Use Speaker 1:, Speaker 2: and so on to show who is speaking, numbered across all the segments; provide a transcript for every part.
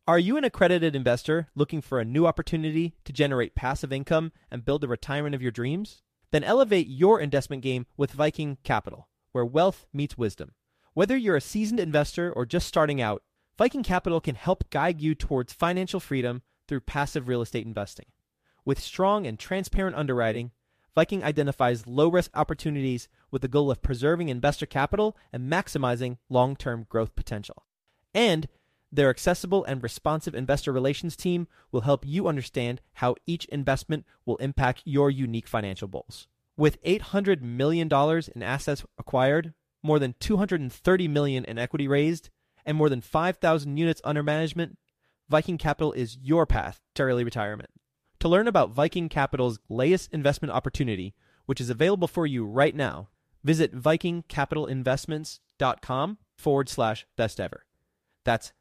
Speaker 1: Are you an accredited investor looking for a new opportunity to generate passive income and build the retirement of your dreams? Then elevate your investment game with Viking Capital, where wealth meets wisdom. Whether you're a seasoned investor or just starting out, Viking Capital can help guide you towards financial freedom through passive real estate investing. With strong and transparent underwriting, Viking identifies low-risk opportunities with the goal of preserving investor capital and maximizing long-term growth potential. And their accessible and responsive investor relations team will help you understand how each investment will impact your unique financial goals. With $800 million in assets acquired, more than $230 million in equity raised, and more than 5,000 units under management, Viking Capital is your path to early retirement. To learn about Viking Capital's latest investment opportunity, which is available for you right now, visit vikingcapitalinvestments.com/best ever. That's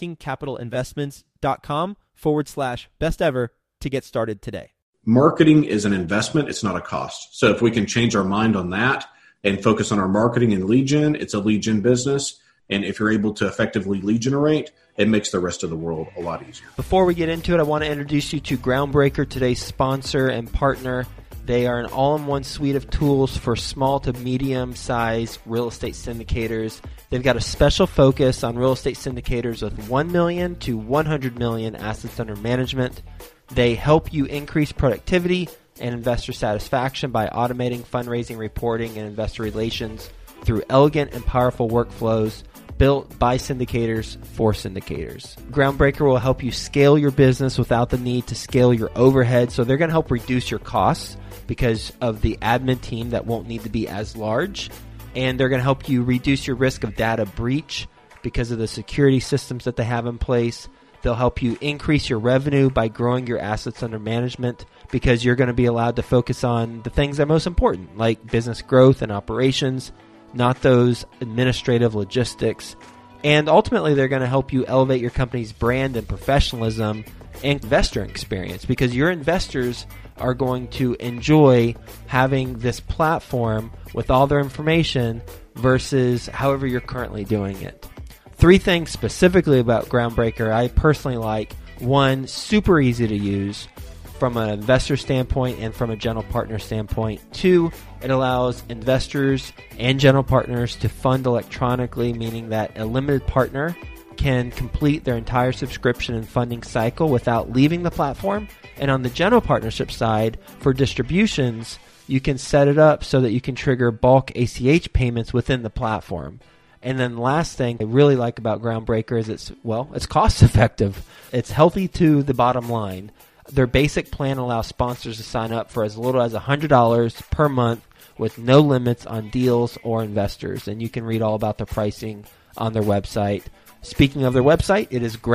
Speaker 1: vikingcapitalinvestments.com/best ever to get started today.
Speaker 2: Marketing is an investment. It's not a cost. So if we can change our mind on that and focus on our marketing and lead gen, it's a lead gen business. And if you're able to effectively lead generate, it makes the rest of the world a lot easier.
Speaker 3: Before we get into it, I want to introduce you to Groundbreaker, today's sponsor and partner. They are an all-in-one suite of tools for small to medium-sized real estate syndicators. They've got a special focus on real estate syndicators with 1 million to 100 million assets under management. They help you increase productivity and investor satisfaction by automating fundraising, reporting, and investor relations through elegant and powerful workflows built by syndicators for syndicators. Groundbreaker will help you scale your business without the need to scale your overhead. So they're going to help reduce your costs because of the admin team that won't need to be as large. And they're going to help you reduce your risk of data breach because of the security systems that they have in place. They'll help you increase your revenue by growing your assets under management because you're going to be allowed to focus on the things that are most important, like business growth and operations, not those administrative logistics. And ultimately, they're going to help you elevate your company's brand and professionalism and investor experience because your investors are going to enjoy having this platform with all their information versus however you're currently doing it. 3 things specifically about Groundbreaker I personally like. 1, super easy to use from an investor standpoint and from a general partner standpoint. 2, it allows investors and general partners to fund electronically, meaning that a limited partner can complete their entire subscription and funding cycle without leaving the platform. And on the general partnership side, for distributions, you can set it up so that you can trigger bulk ACH payments within the platform. And then the last thing I really like about Groundbreaker is it's cost effective. It's healthy to the bottom line. Their basic plan allows sponsors to sign up for as little as $100 per month with no limits on deals or investors. And you can read all about the pricing on their website. Speaking of their website, it is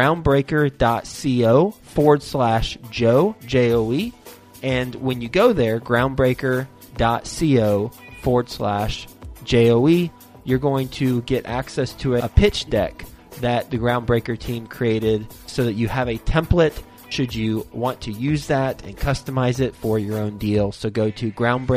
Speaker 3: groundbreaker.co/Joe, Joe. And when you go there, groundbreaker.co/Joe, you're going to get access to a pitch deck that the Groundbreaker team created so that you have a template should you want to use that and customize it for your own deal. So go to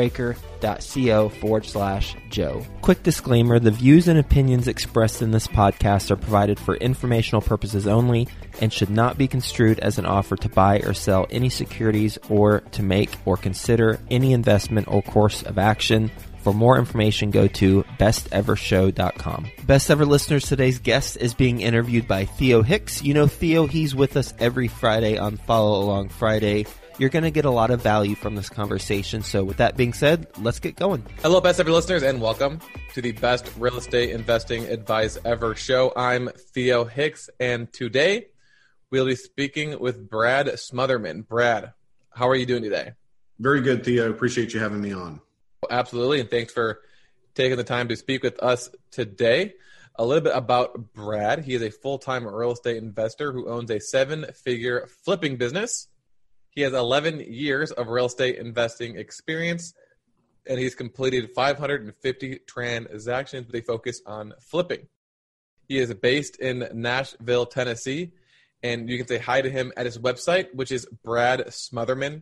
Speaker 3: groundbreaker.co/Joe. Quick disclaimer, the views and opinions expressed in this podcast are provided for informational purposes only and should not be construed as an offer to buy or sell any securities or to make or consider any investment or course of action. For more information, go to bestevershow.com. Best Ever listeners, today's guest is being interviewed by Theo Hicks. You know Theo, he's with us every Friday on Follow Along Friday. You're going to get a lot of value from this conversation. So with that being said, let's get going.
Speaker 4: Hello, Best Ever listeners, and welcome to the Best Real Estate Investing Advice Ever show. I'm Theo Hicks, and today we'll be speaking with Brad Smotherman. Brad, how are you doing today?
Speaker 2: Very good, Theo. Appreciate you having me on.
Speaker 4: Absolutely, and thanks for taking the time to speak with us today. A little bit about Brad. He is a full-time real estate investor who owns a 7-figure flipping business. He has 11 years of real estate investing experience, and he's completed 550 transactions with a focus on flipping. He is based in Nashville, Tennessee, and you can say hi to him at his website, which is Brad Smotherman,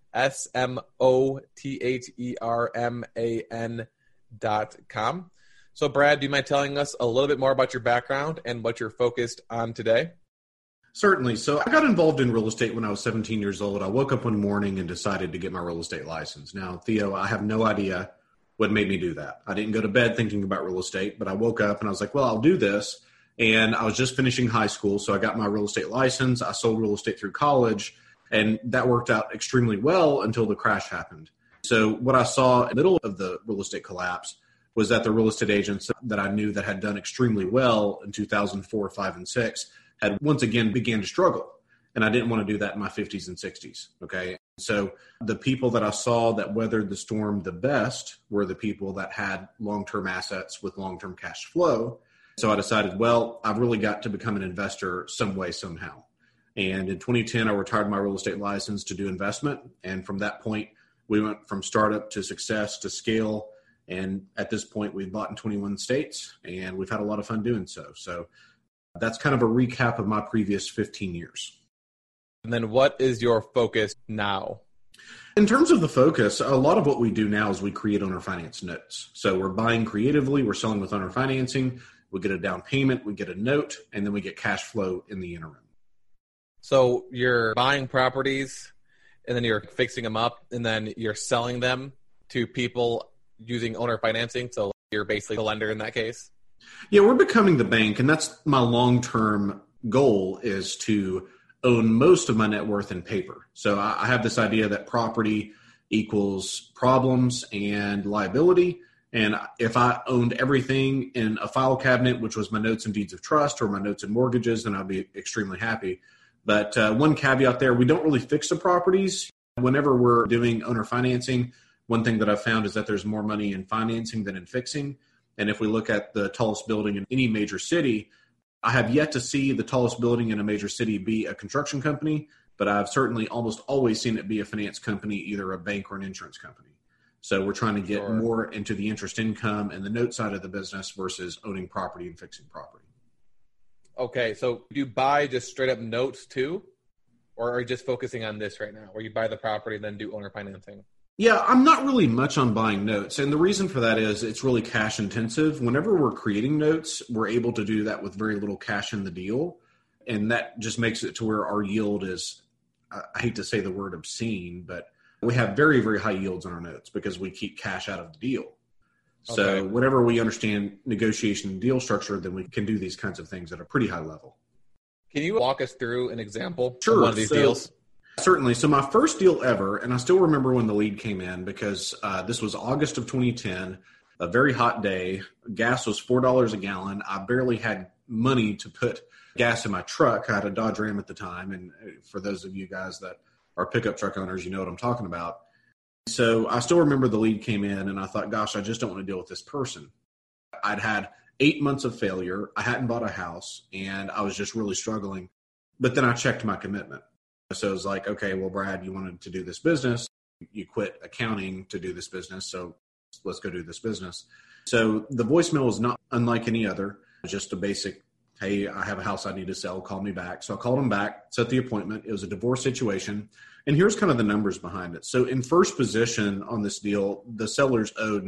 Speaker 4: SMOTHERMAN.com. So Brad, do you mind telling us a little bit more about your background and what you're focused on today?
Speaker 2: Certainly. So I got involved in real estate when I was 17 years old. I woke up one morning and decided to get my real estate license. Now, Theo, I have no idea what made me do that. I didn't go to bed thinking about real estate, but I woke up and I was like, well, I'll do this. And I was just finishing high school, so I got my real estate license. I sold real estate through college, and that worked out extremely well until the crash happened. So what I saw in the middle of the real estate collapse was that the real estate agents that I knew that had done extremely well in 2004, 5, and 6 had once again began to struggle. And I didn't want to do that in my 50s and 60s. Okay. So the people that I saw that weathered the storm the best were the people that had long-term assets with long-term cash flow. So I decided, well, I've really got to become an investor some way, somehow. And in 2010, I retired my real estate license to do investment. And from that point, we went from startup to success to scale. And at this point, we've bought in 21 states, and we've had a lot of fun doing so. So that's kind of a recap of my previous 15 years.
Speaker 4: And then what is your focus now?
Speaker 2: In terms of the focus, a lot of what we do now is we create owner finance notes. So we're buying creatively, we're selling with owner financing, we get a down payment, we get a note, and then we get cash flow in the interim.
Speaker 4: So you're buying properties, and then you're fixing them up, and then you're selling them to people using owner financing. So you're basically the lender in that case?
Speaker 2: Yeah, we're becoming the bank, and that's my long-term goal, is to own most of my net worth in paper. So I have this idea that property equals problems and liability. And if I owned everything in a file cabinet, which was my notes and deeds of trust or my notes and mortgages, then I'd be extremely happy. But one caveat there, we don't really fix the properties. Whenever we're doing owner financing, one thing that I've found is that there's more money in financing than in fixing. And if we look at the tallest building in any major city, I have yet to see the tallest building in a major city be a construction company, but I've certainly almost always seen it be a finance company, either a bank or an insurance company. So we're trying to get more into the interest income and the note side of the business versus owning property and fixing property.
Speaker 4: Okay, so do you buy just straight up notes too? Or are you just focusing on this right now, where you buy the property and then do owner financing?
Speaker 2: Yeah, I'm not really much on buying notes. And the reason for that is it's really cash intensive. Whenever we're creating notes, we're able to do that with very little cash in the deal. And that just makes it to where our yield is, I hate to say the word obscene, but we have very, very high yields on our notes because we keep cash out of the deal. So whenever we understand negotiation and deal structure, then we can do these kinds of things at a pretty high level.
Speaker 4: Can you walk us through an example
Speaker 2: of
Speaker 4: one of these deals?
Speaker 2: Certainly. So my first deal ever, and I still remember when the lead came in because this was August of 2010, a very hot day. Gas was $4 a gallon. I barely had money to put gas in my truck. I had a Dodge Ram at the time. And for those of you guys that are pickup truck owners, you know what I'm talking about. So I still remember the lead came in and I thought, gosh, I just don't want to deal with this person. I'd had 8 months of failure. I hadn't bought a house and I was just really struggling. But then I checked my commitment. So it was like, okay, well, Brad, you wanted to do this business. You quit accounting to do this business. So let's go do this business. So the voicemail was not unlike any other, just a basic, hey, I have a house I need to sell. Call me back. So I called him back, set the appointment. It was a divorce situation. And here's kind of the numbers behind it. So in first position on this deal, the sellers owed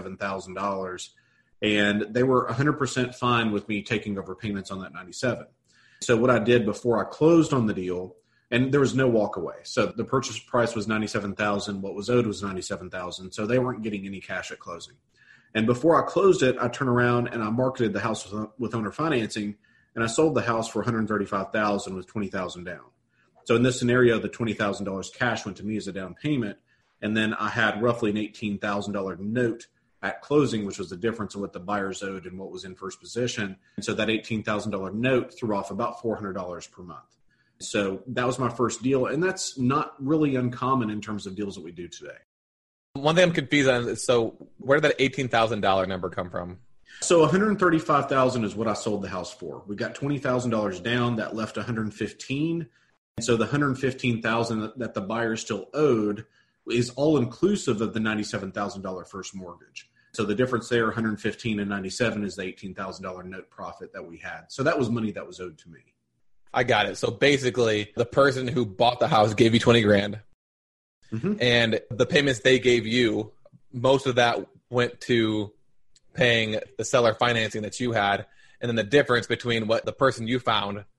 Speaker 2: $97,000 and they were 100% fine with me taking over payments on that 97. So what I did before I closed on the deal, and there was no walk away. So the purchase price was $97,000. What was owed was $97,000. So they weren't getting any cash at closing. And before I closed it, I turned around and I marketed the house with owner financing, and I sold the house for $135,000 with $20,000 down. So in this scenario, the $20,000 cash went to me as a down payment, and then I had roughly an $18,000 note at closing, which was the difference of what the buyers owed and what was in first position. And so that $18,000 note threw off about $400 per month. So that was my first deal, and that's not really uncommon in terms of deals that we do today.
Speaker 4: One thing I'm confused on is, so where did that $18,000 number come from?
Speaker 2: So $135,000 is what I sold the house for. We got $20,000 down. That left $115,000. And so the $115,000 that the buyer still owed is all inclusive of the $97,000 first mortgage. So the difference there, $115,000 and $97,000, is the $18,000 note profit that we had. So that was money that was owed to me.
Speaker 4: I got it. So basically, the person who bought the house gave you $20,000, and the payments they gave you, most of that went to paying the seller financing that you had, and then the difference between what the person you found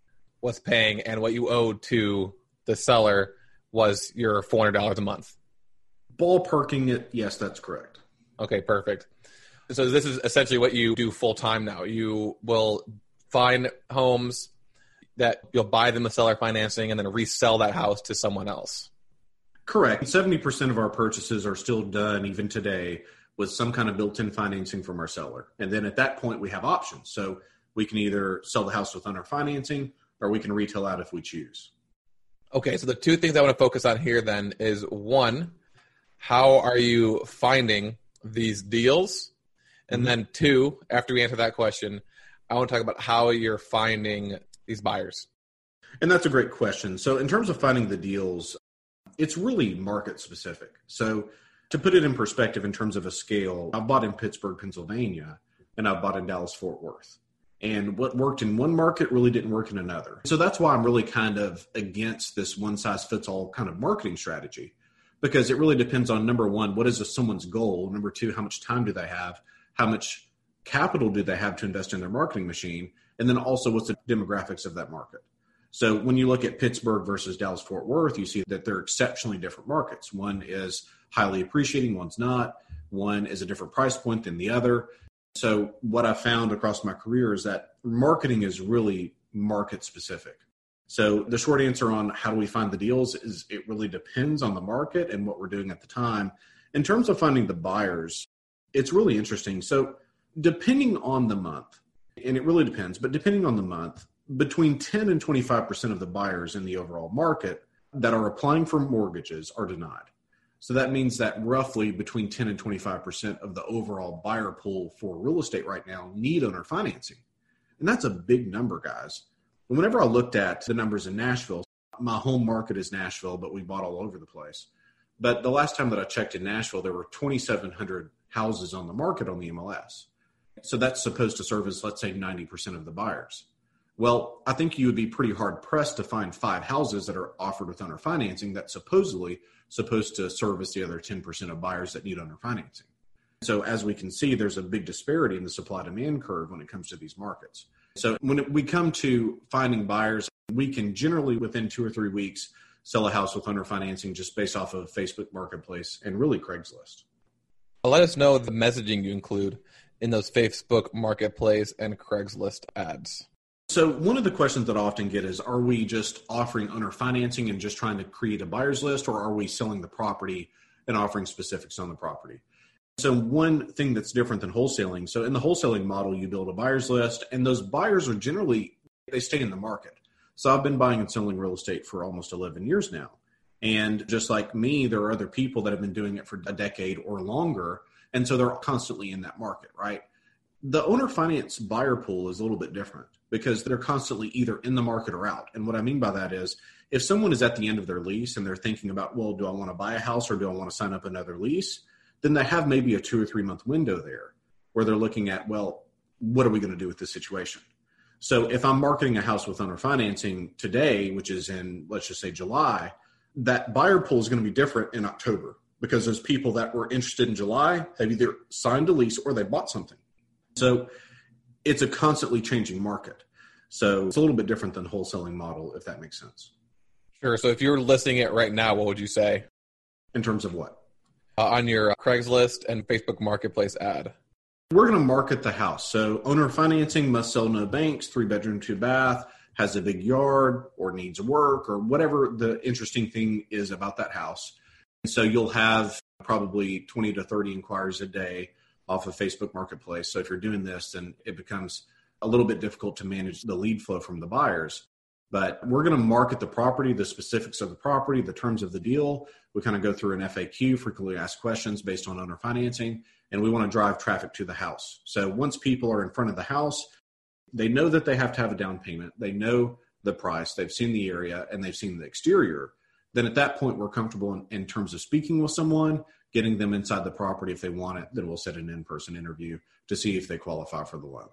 Speaker 4: was paying and what you owed to the seller was your $400 a month.
Speaker 2: Ballparking it, yes, that's correct.
Speaker 4: Okay, perfect. So this is essentially what you do full time now. You will find homes that you'll buy them with seller financing and then resell that house to someone else.
Speaker 2: Correct. 70% of our purchases are still done even today with some kind of built-in financing from our seller. And then at that point, we have options. So we can either sell the house with owner financing or we can retail out if we choose.
Speaker 4: Okay, so the two things I want to focus on here then is one, how are you finding these deals? And then two, after we answer that question, I want to talk about how you're finding these buyers.
Speaker 2: And that's a great question. So in terms of finding the deals, it's really market specific. So to put it in perspective in terms of a scale, I bought in Pittsburgh, Pennsylvania, and I bought in Dallas, Fort Worth. And what worked in one market really didn't work in another. So that's why I'm really kind of against this one size fits all kind of marketing strategy, because it really depends on, number one, what is someone's goal? Number two, how much time do they have? How much capital do they have to invest in their marketing machine? And then also what's the demographics of that market? So when you look at Pittsburgh versus Dallas Fort Worth, you see that they're exceptionally different markets. One is highly appreciating, one's not. One is a different price point than the other. So what I found across my career is that marketing is really market specific. So the short answer on how do we find the deals is it really depends on the market and what we're doing at the time. In terms of finding the buyers, it's really interesting. So depending on the month, and it really depends, but depending on the month, between 10 and 25% of the buyers in the overall market that are applying for mortgages are denied. So that means that roughly between 10 and 25% of the overall buyer pool for real estate right now need owner financing. And that's a big number, guys. And whenever I looked at the numbers in Nashville, my home market is Nashville, but we bought all over the place. But the last time that I checked in Nashville, there were 2,700 houses on the market on the MLS. So that's supposed to service, let's say, 90% of the buyers. Well, I think you would be pretty hard pressed to find 5 houses that are offered with owner financing that's supposedly supposed to service the other 10% of buyers that need owner financing. So as we can see, there's a big disparity in the supply demand curve when it comes to these markets. So when we come to finding buyers, we can generally within 2 or 3 weeks sell a house with owner financing just based off of Facebook Marketplace and really Craigslist.
Speaker 4: Let us know the messaging you include in those Facebook Marketplace and Craigslist ads.
Speaker 2: So one of the questions that I often get is, are we just offering owner financing and just trying to create a buyer's list, or are we selling the property and offering specifics on the property? So one thing that's different than wholesaling, so in the wholesaling model, you build a buyer's list, and those buyers are generally, they stay in the market. So I've been buying and selling real estate for almost 11 years now. And just like me, there are other people that have been doing it for a decade or longer. And so they're constantly in that market, right? The owner finance buyer pool is a little bit different because they're constantly either in the market or out. And what I mean by that is if someone is at the end of their lease and they're thinking about, well, do I want to buy a house or do I want to sign up another lease? Then they have maybe a 2 or 3 month window there where they're looking at, well, what are we going to do with this situation? So if I'm marketing a house with owner financing today, which is in, let's just say July, that buyer pool is going to be different in October because those people that were interested in July have either signed a lease or they bought something. So it's a constantly changing market. So it's a little bit different than wholesaling model, if that makes sense.
Speaker 4: Sure. So if you're listing it right now, what would you say?
Speaker 2: In terms of what?
Speaker 4: On your Craigslist and Facebook Marketplace ad.
Speaker 2: We're going to market the house. So owner financing, must sell, no banks, 3-bedroom, 2-bath, has a big yard or needs work or whatever the interesting thing is about that house. And so you'll have probably 20 to 30 inquiries a day off of Facebook Marketplace. So if you're doing this, then it becomes a little bit difficult to manage the lead flow from the buyers. But we're going to market the property, the specifics of the property, the terms of the deal. We kind of go through an FAQ, frequently asked questions based on owner financing, and we want to drive traffic to the house. So once people are in front of the house, they know that they have to have a down payment. They know the price, they've seen the area, and they've seen the exterior. Then at that point, we're comfortable in terms of speaking with someone, getting them inside the property if they want it. Then we'll set an in-person interview to see if they qualify for the loan.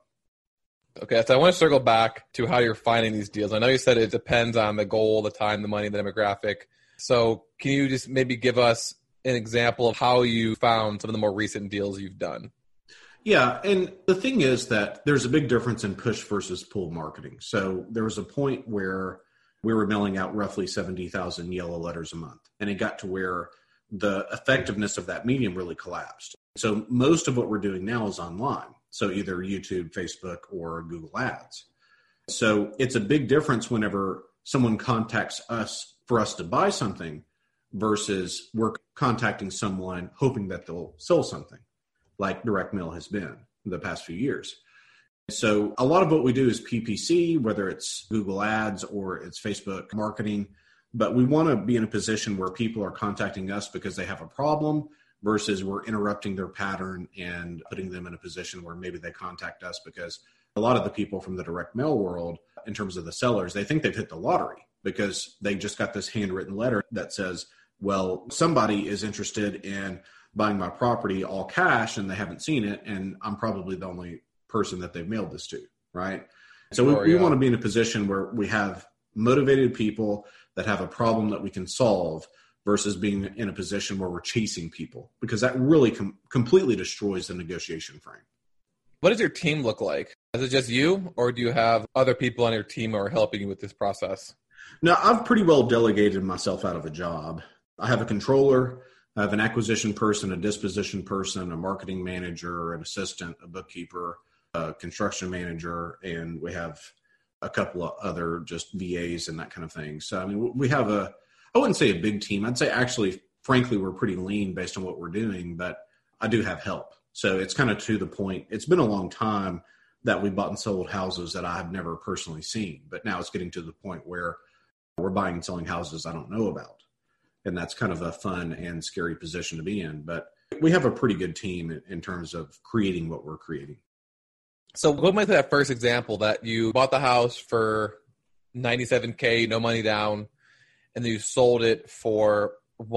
Speaker 4: Okay, so I want to circle back to how you're finding these deals. I know you said it depends on the goal, the time, the money, the demographic. So can you just maybe give us an example of how you found some of the more recent deals you've done?
Speaker 2: Yeah, and the thing is that there's a big difference in push versus pull marketing. So there was a point where we were mailing out roughly 70,000 yellow letters a month, and it got to where the effectiveness of that medium really collapsed. So most of what we're doing now is online, so either YouTube, Facebook, or Google Ads. So it's a big difference whenever someone contacts us for us to buy something versus we're contacting someone hoping that they'll sell something, like direct mail has been the past few years. So a lot of what we do is PPC, whether it's Google Ads or it's Facebook marketing, but we want to be in a position where people are contacting us because they have a problem versus we're interrupting their pattern and putting them in a position where maybe they contact us because a lot of the people from the direct mail world, in terms of the sellers, they think they've hit the lottery because they just got this handwritten letter that says, well, somebody is interested in buying my property all cash and they haven't seen it, and I'm probably the only person that they've mailed this to, right? So we want to be in a position where we have motivated people that have a problem that we can solve versus being in a position where we're chasing people, because that really completely destroys the negotiation frame.
Speaker 4: What does your team look like? Is it just you, or do you have other people on your team who are helping you with this process?
Speaker 2: No, I've pretty well delegated myself out of a job. I have a controller, I have an acquisition person, a disposition person, a marketing manager, an assistant, a bookkeeper, a construction manager, and we have a couple of other just VAs and that kind of thing. So, I mean, we have I wouldn't say a big team. I'd say actually, frankly, we're pretty lean based on what we're doing, but I do have help. So it's kind of to the point. It's been a long time that we bought and sold houses that I have never personally seen, but now it's getting to the point where we're buying and selling houses I don't know about. And that's kind of a fun and scary position to be in. But we have a pretty good team in terms of creating what we're creating.
Speaker 4: So going back to that first example that you bought the house for $97K, no money down, and then you sold it for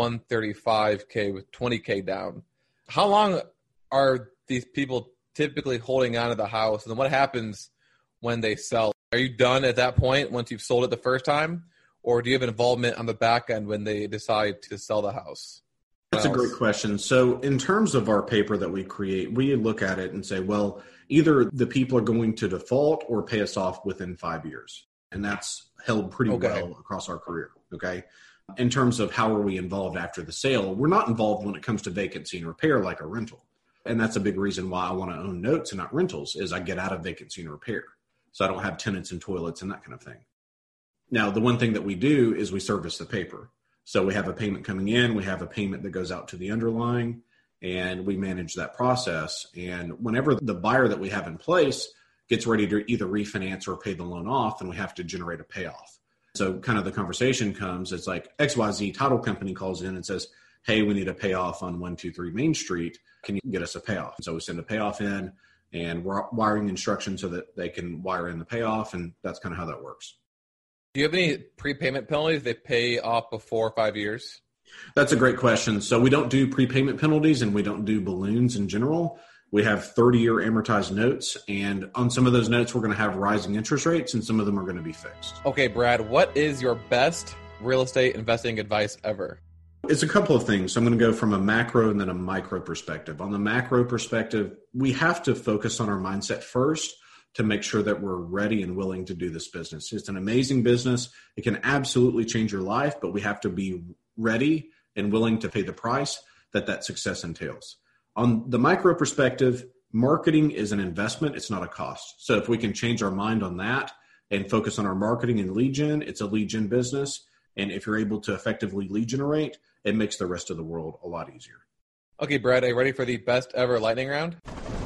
Speaker 4: $135K with $20K down. How long are these people typically holding on to the house? And then what happens when they sell? Are you done at that point once you've sold it the first time? Or do you have involvement on the back end when they decide to sell the house?
Speaker 2: That's a great question. So in terms of our paper that we create, we look at it and say, well, either the people are going to default or pay us off within 5 years. And that's held pretty well across our career. Okay. In terms of how are we involved after the sale, we're not involved when it comes to vacancy and repair like a rental. And that's a big reason why I want to own notes and not rentals is I get out of vacancy and repair. So I don't have tenants and toilets and that kind of thing. Now, the one thing that we do is we service the paper. So we have a payment coming in, we have a payment that goes out to the underlying, and we manage that process. And whenever the buyer that we have in place gets ready to either refinance or pay the loan off, then we have to generate a payoff. So kind of the conversation comes, it's like XYZ title company calls in and says, hey, we need a payoff on 123 Main Street. Can you get us a payoff? So we send a payoff in, and we're wiring instructions so that they can wire in the payoff, and that's kind of how that works.
Speaker 4: Do you have any prepayment penalties they pay off before 5 years?
Speaker 2: That's a great question. So we don't do prepayment penalties and we don't do balloons in general. We have 30-year amortized notes, and on some of those notes, we're going to have rising interest rates, and some of them are going to be fixed.
Speaker 4: Okay, Brad, what is your best real estate investing advice ever?
Speaker 2: It's a couple of things. So I'm going to go from a macro and then a micro perspective. On the macro perspective, we have to focus on our mindset first to make sure that we're ready and willing to do this business. It's an amazing business. It can absolutely change your life, but we have to be ready and willing to pay the price that success entails. On the micro perspective, marketing is an investment. It's not a cost. So if we can change our mind on that and focus on our marketing and lead gen, it's a lead gen business. And if you're able to effectively lead generate, it makes the rest of the world a lot easier.
Speaker 4: Okay, Brad, are you ready for the best ever lightning round?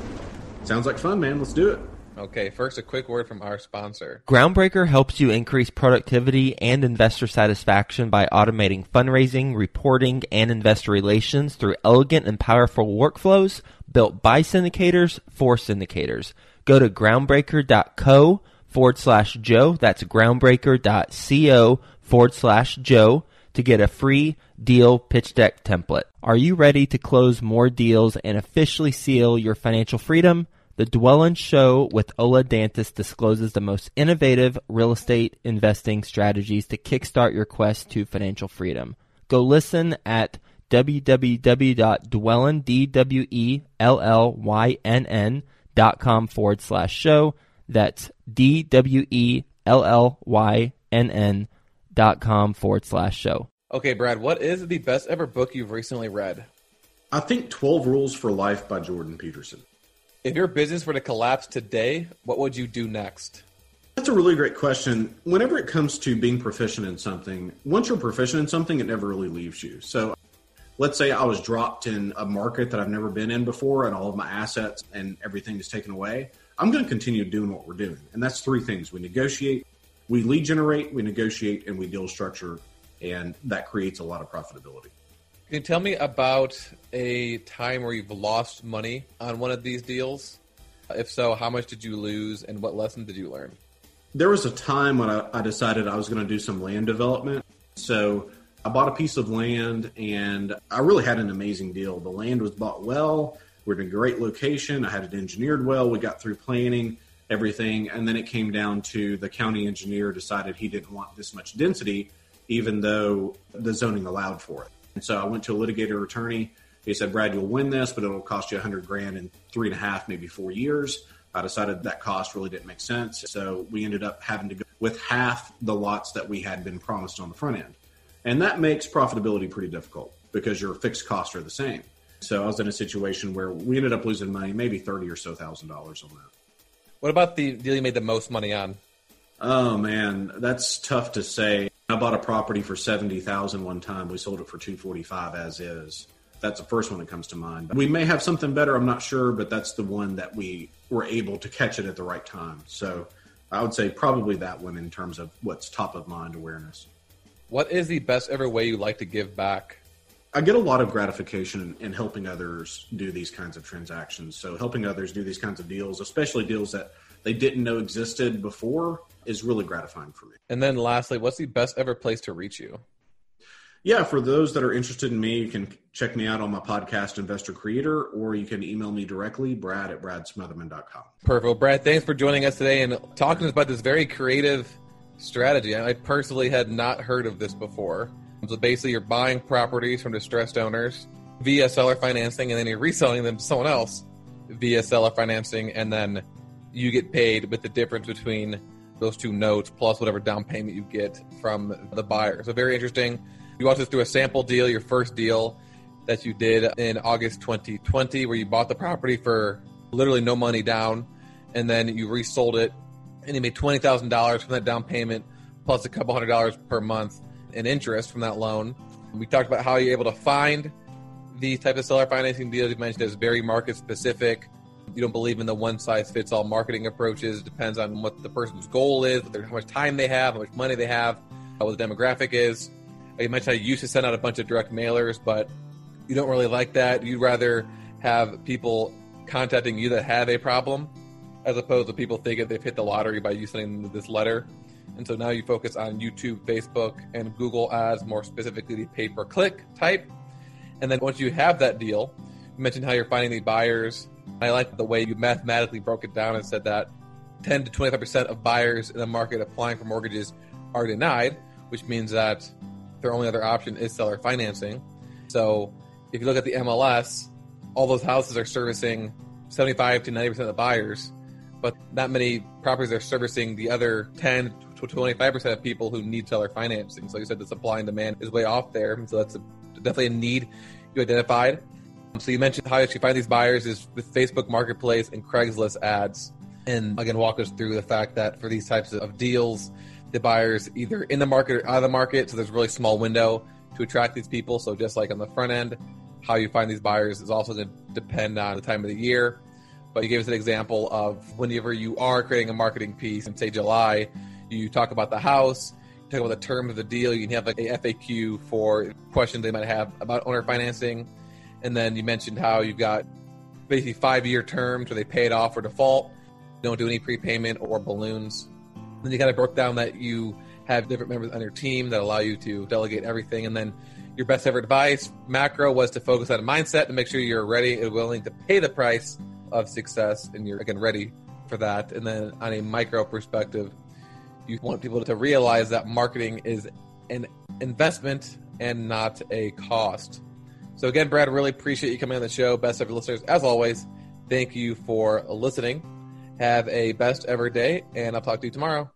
Speaker 2: Sounds like fun, man. Let's do it.
Speaker 4: Okay, first a quick word from our sponsor.
Speaker 3: Groundbreaker helps you increase productivity and investor satisfaction by automating fundraising, reporting, and investor relations through elegant and powerful workflows built by syndicators for syndicators. Go to groundbreaker.co/Joe. That's groundbreaker.co/Joe to get a free deal pitch deck template. Are you ready to close more deals and officially seal your financial freedom? The Dwellin Show with Ola Dantis discloses the most innovative real estate investing strategies to kickstart your quest to financial freedom. Go listen at www.dwellyn, DWELLYNN.com/show. That's DWELLYNN.com/show.
Speaker 4: Okay, Brad, what is the best ever book you've recently read?
Speaker 2: I think 12 Rules for Life by Jordan Peterson.
Speaker 4: If your business were to collapse today, what would you do next?
Speaker 2: That's a really great question. Whenever it comes to being proficient in something, once you're proficient in something, it never really leaves you. So let's say I was dropped in a market that I've never been in before and all of my assets and everything is taken away. I'm going to continue doing what we're doing. And that's three things. We negotiate, we lead generate, we negotiate, and we deal structure. And that creates a lot of profitability.
Speaker 4: Can you tell me about a time where you've lost money on one of these deals? If so, how much did you lose and what lesson did you learn?
Speaker 2: There was a time when I decided I was going to do some land development. So I bought a piece of land and I really had an amazing deal. The land was bought well. We're in a great location. I had it engineered well. We got through planning, everything. And then it came down to the county engineer decided he didn't want this much density, even though the zoning allowed for it. And so I went to a litigator attorney. He said, Brad, you'll win this, but it'll cost you $100,000 in 3.5, maybe 4 years. I decided that cost really didn't make sense. So we ended up having to go with half the lots that we had been promised on the front end. And that makes profitability pretty difficult because your fixed costs are the same. So I was in a situation where we ended up losing money, maybe $30,000 or so on that.
Speaker 4: What about the deal you made the most money on?
Speaker 2: Oh, man, that's tough to say. I bought a property for $70,000 one time. We sold it for $245 as is. That's the first one that comes to mind. We may have something better, I'm not sure, but that's the one that we were able to catch it at the right time. So I would say probably that one in terms of what's top of mind awareness.
Speaker 4: What is the best ever way you like to give back?
Speaker 2: I get a lot of gratification in helping others do these kinds of transactions. So helping others do these kinds of deals, especially deals that they didn't know existed before, is really gratifying for me.
Speaker 4: And then lastly, what's the best ever place to reach you?
Speaker 2: Yeah, for those that are interested in me, you can check me out on my podcast, Investor Creator, or you can email me directly, brad@bradsmotherman.com.
Speaker 4: Perfect. Well, Brad, thanks for joining us today and talking to us about this very creative strategy. I personally had not heard of this before. So basically, you're buying properties from distressed owners via seller financing, and then you're reselling them to someone else via seller financing, and then you get paid with the difference between those two notes plus whatever down payment you get from the buyer. So very interesting. You walked us through a sample deal, your first deal that you did in August 2020, where you bought the property for literally no money down, and then you resold it, and you made $20,000 from that down payment, plus a couple $100 per month in interest from that loan. We talked about how you're able to find these type of seller financing deals. You mentioned it's very market specific. You don't believe in the one-size-fits-all marketing approaches. It depends on what the person's goal is, how much time they have, how much money they have, what the demographic is. You mentioned how you used to send out a bunch of direct mailers, but you don't really like that. You'd rather have people contacting you that have a problem as opposed to people thinking they've hit the lottery by you sending them this letter. And so now you focus on YouTube, Facebook, and Google ads, more specifically the pay-per-click type. And then once you have that deal, you mentioned how you're finding the buyers. I like the way you mathematically broke it down and said that 10 to 25% of buyers in the market applying for mortgages are denied, which means that their only other option is seller financing. So if you look at the MLS, all those houses are servicing 75 to 90% of the buyers, but not many properties are servicing the other 10 to 25% of people who need seller financing. So like you said, the supply and demand is way off there. So that's definitely a need you identified. So you mentioned how you actually find these buyers is with Facebook Marketplace and Craigslist ads. And again, walk us through the fact that for these types of deals, the buyers either in the market or out of the market. So there's a really small window to attract these people. So just like on the front end, how you find these buyers is also going to depend on the time of the year. But you gave us an example of whenever you are creating a marketing piece in, say, July, you talk about the house, you talk about the term of the deal, you can have like a FAQ for questions they might have about owner financing. And then you mentioned how you've got basically 5-year terms where they pay it off or default, don't do any prepayment or balloons. Then you kind of broke down that you have different members on your team that allow you to delegate everything. And then your best ever advice, macro, was to focus on a mindset to make sure you're ready and willing to pay the price of success, and you're, again, ready for that. And then on a micro perspective, you want people to realize that marketing is an investment and not a cost. So again, Brad, really appreciate you coming on the show. Best ever listeners, as always, thank you for listening. Have a best ever day, and I'll talk to you tomorrow.